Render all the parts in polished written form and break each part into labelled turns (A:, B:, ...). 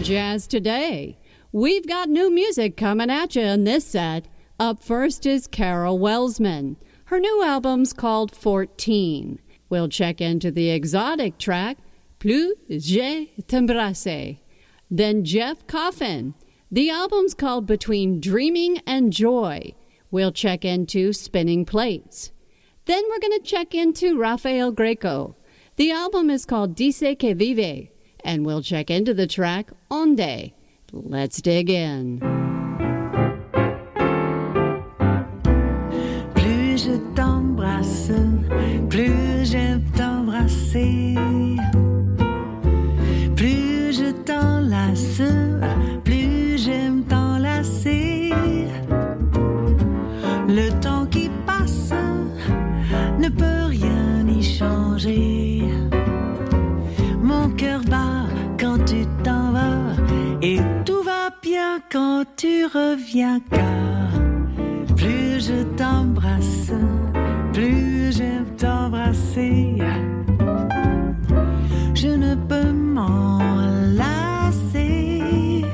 A: Jazz Today. We've got new music coming at you in this set. Up first is Carol Welsman. Her new album's called 14. We'll check into the exotic track, Plus je t'embrasse. Then Jeff Coffin. The album's called Between Dreaming and Joy. We'll check into Spinning Plates. Then we're going to check into Rafael Greco. The album is called Dice que Vive, and we'll check into the track Onde. Let's dig in.
B: Plus je t'embrasse, plus j'aime t'embrasser. Plus je t'enlace, plus j'aime t'enlacer. Le temps qui passe ne peut rien y changer. Mon cœur bat quand tu t'en vas et tout va bien quand tu reviens, car plus je t'embrasse, plus j'aime t'embrasser. Je ne peux m'en lasser.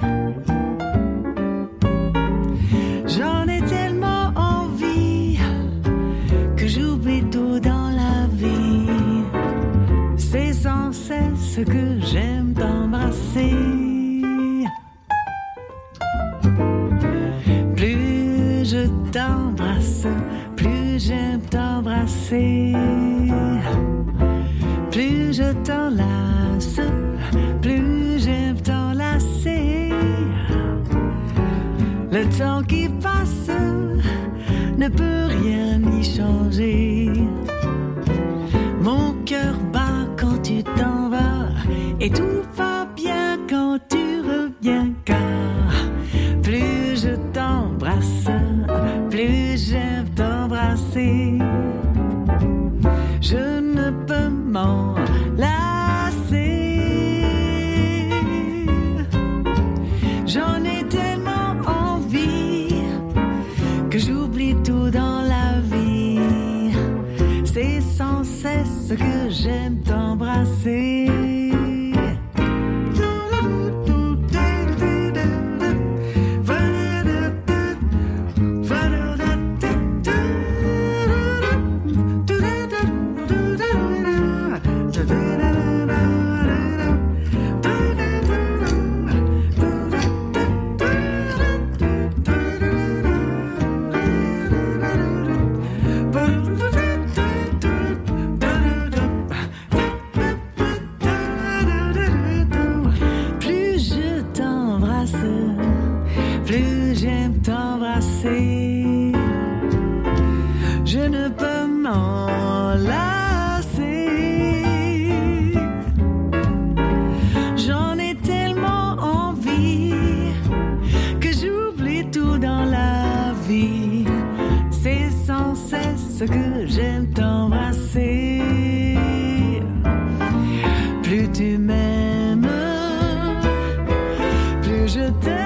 B: J'en ai tellement envie que j'oublie tout dans la vie. C'est sans cesse que j'aime t'embrasser. Plus je t'embrasse, plus j'aime t'embrasser. Plus je t'enlace, plus j'aime t'enlacer. Le temps qui passe ne peut rien y changer. Mon cœur bat quand tu t'en vas et tout va bien quand tu reviens, car plus je t'embrasse, plus j'aime t'embrasser. Je ne peux m'en lasser. J'en ai tellement envie que j'oublie tout dans la vie. C'est sans cesse que j'aime t'embrasser. Je ne peux m'en lasser. J'en ai tellement envie que j'oublie tout dans la vie. C'est sans cesse que j'aime t'embrasser. Plus tu m'aimes, plus je t'aime.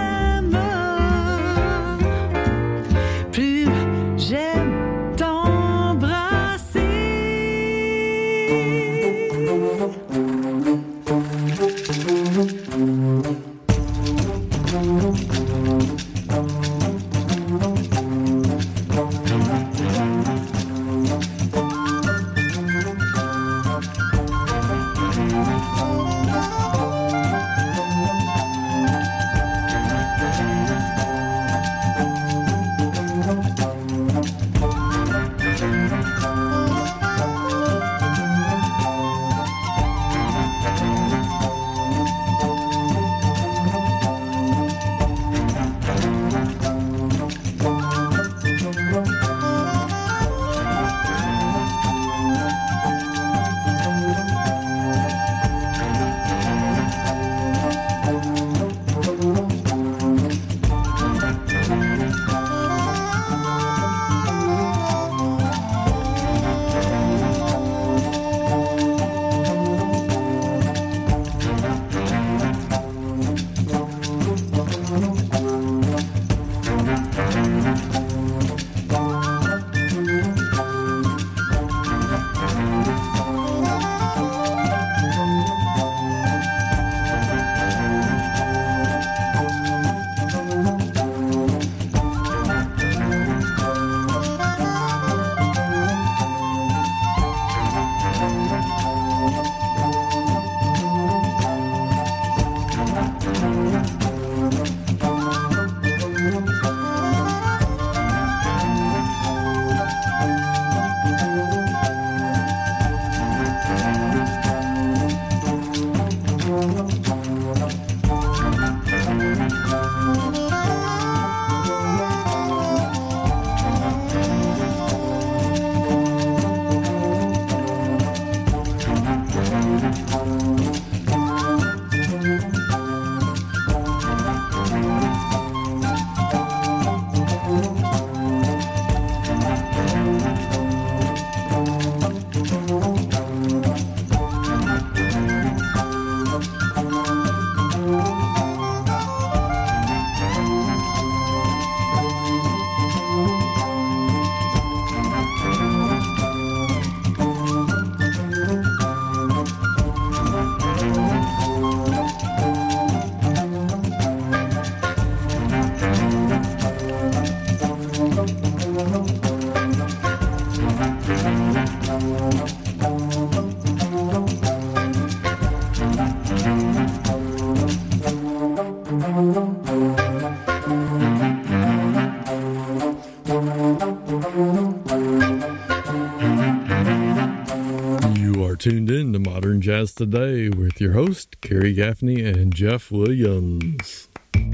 C: Tuned in to Modern Jazz Today with your host, Kerry Gaffney and Jeff Williams.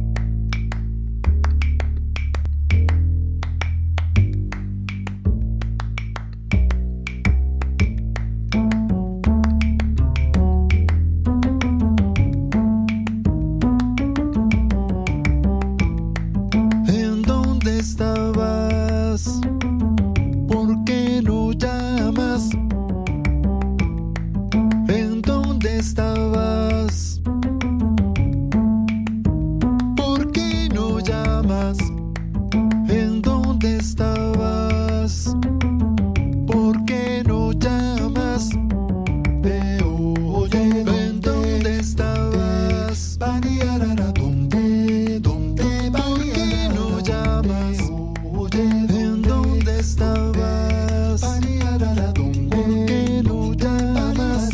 D: ¿En dónde estabas? ¿Por qué no llamas? ¿En dónde estabas? ¿Por qué no llamas? ¿En dónde estabas? ¿Por qué no llamas? Oye, ¿en dónde estabas? Pariarara, ¿dónde? ¿Por qué no llamas? Oye, ¿en dónde estabas? Pariarara, ¿dónde? ¿Por qué no llamas?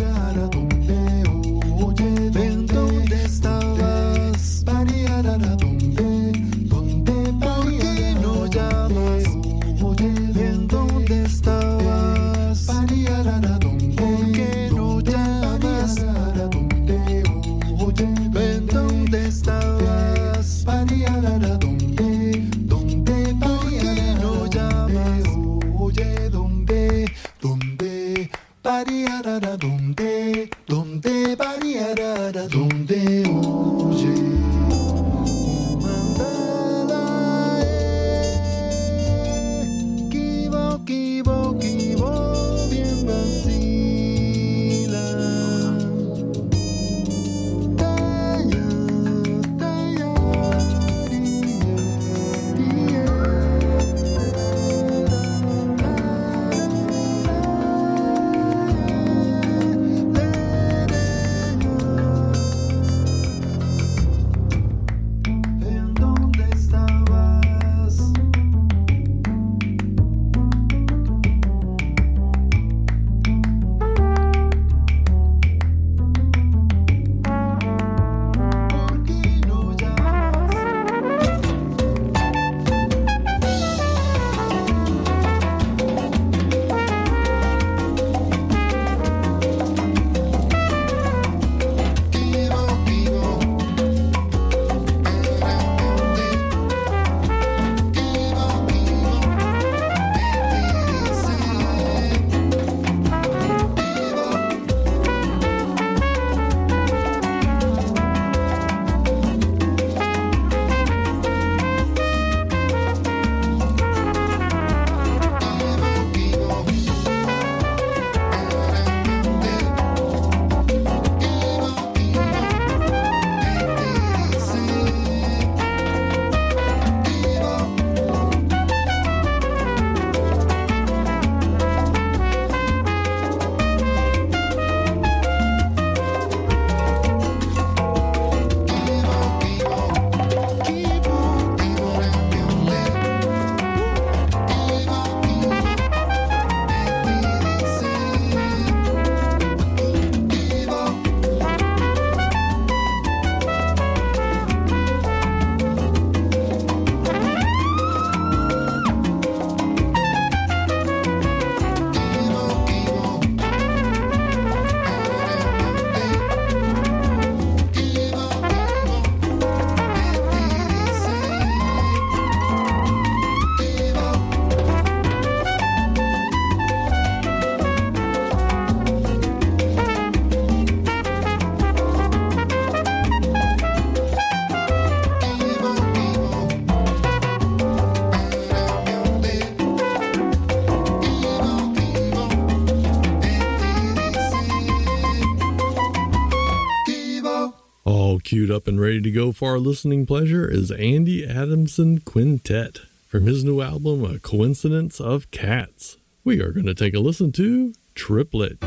D: ¿En dónde estabas? Pariarara, ¿dónde? ¿Por qué no llamas? ¿En dónde estabas? Pariarara, ¿dónde? ¿Por qué no llamas? ¿En dónde estabas? Pariarara, ¿dónde? ¿Por qué no llamas? Oye, ¿dónde? Pariarara, ¿dónde? Pariarara, ¿dónde? Oye. Mandala, kibo, bien vacila. Taya, ¿en dónde estabas? ¿Por qué no llamas?
C: All queued up and ready to go for our listening pleasure is Andy Adamson Quintet from his new album, A Coincidence of Cats. We are going to take a listen to Triplet.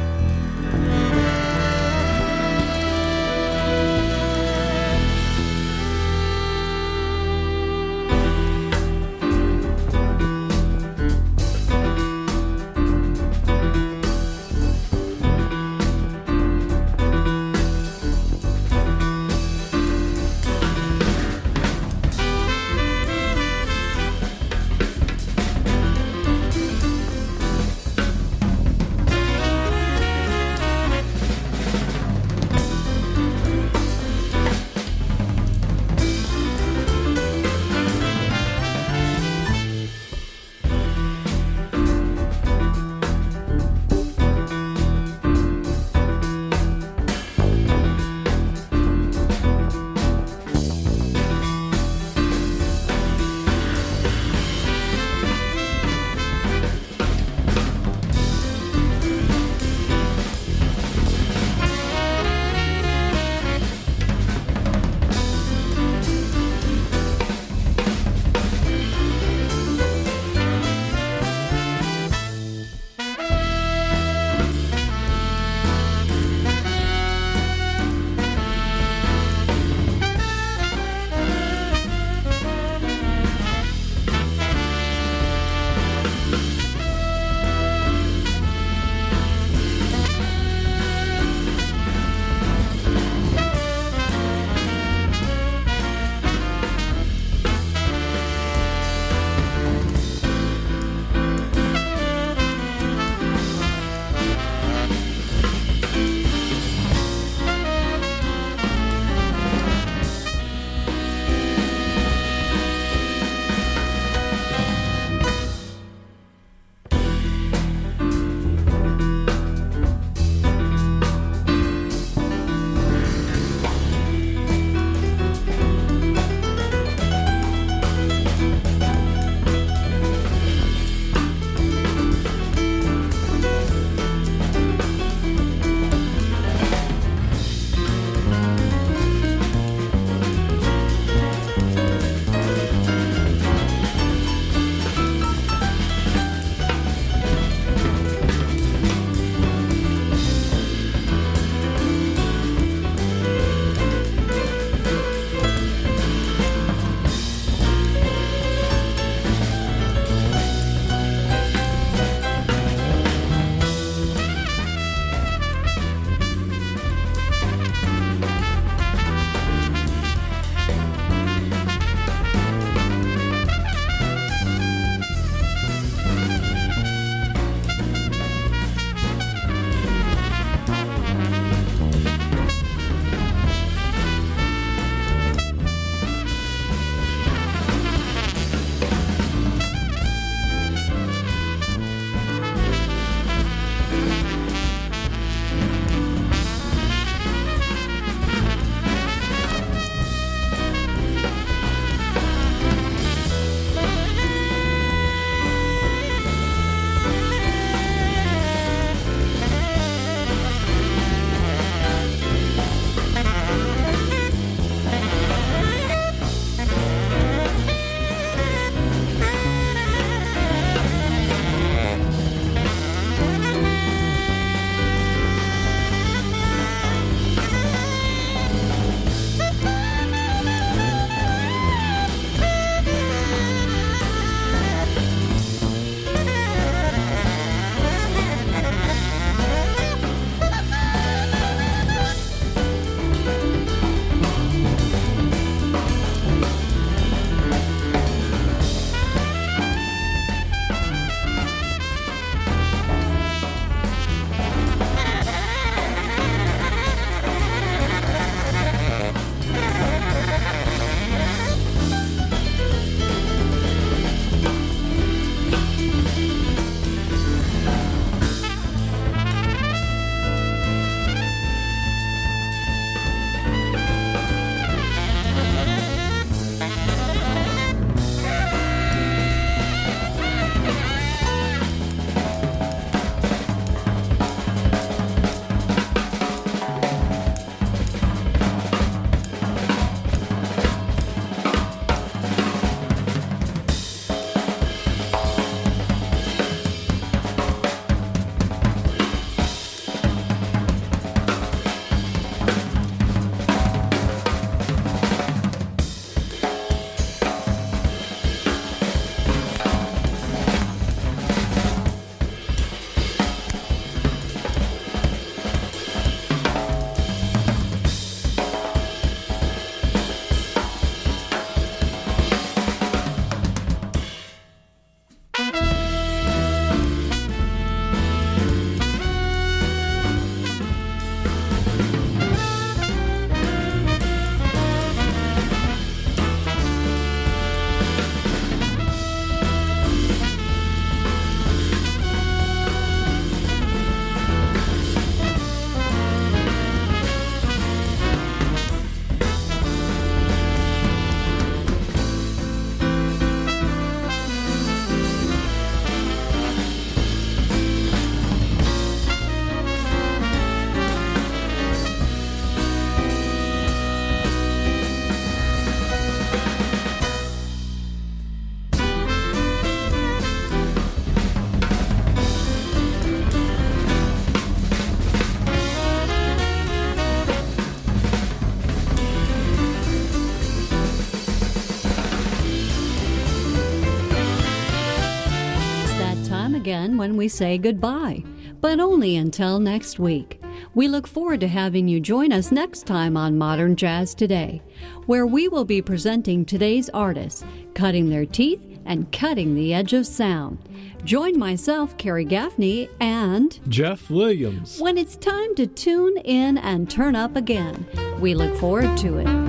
A: when we say goodbye, but only until next week. We look forward to having you join us next time on Modern Jazz Today, where we will be presenting today's artists, cutting their teeth and cutting the edge of sound. Join myself, Carrie Gaffney, and
C: Jeff Williams
A: when it's time to tune in and turn up again. We look forward to it.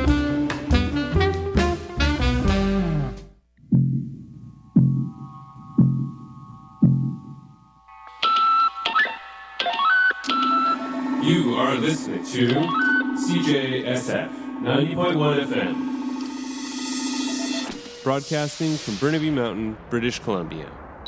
E: You are listening to CJSF 90.1 FM. Broadcasting from Burnaby Mountain, British Columbia.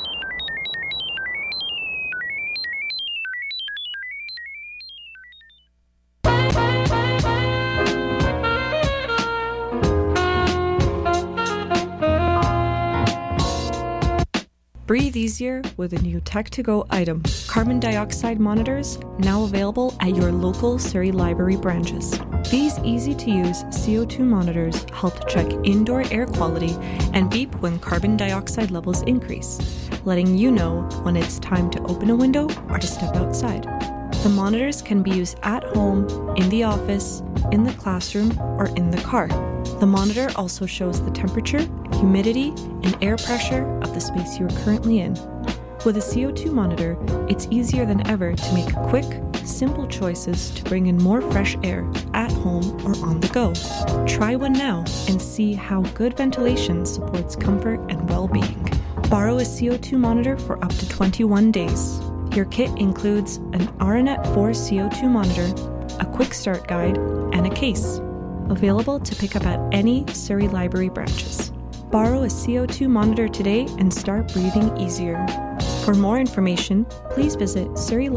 F: Breathe easier with a new Tech2Go item. Carbon dioxide monitors, now available at your local Surrey Library branches. These easy-to-use CO2 monitors help check indoor air quality and beep when carbon dioxide levels increase, letting you know when it's time to open a window or to step outside. The monitors can be used at home, in the office, in the classroom, or in the car. The monitor also shows the temperature, humidity, and air pressure of the space you are currently in. With a CO2 monitor, it's easier than ever to make quick, simple choices to bring in more fresh air at home or on the go. Try one now and see how good ventilation supports comfort and well-being. Borrow a CO2 monitor for up to 21 days. Your kit includes an RNet 4 CO2 monitor, a quick start guide, and a case. Available to pick up at any Surrey Library branches. Borrow a CO2 monitor today and start breathing easier. For more information, please visit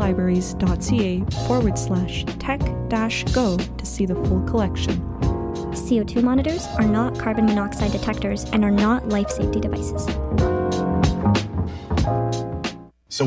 F: surreylibraries.ca/tech-go to see the full collection.
G: CO2 monitors are not carbon monoxide detectors and are not life safety devices.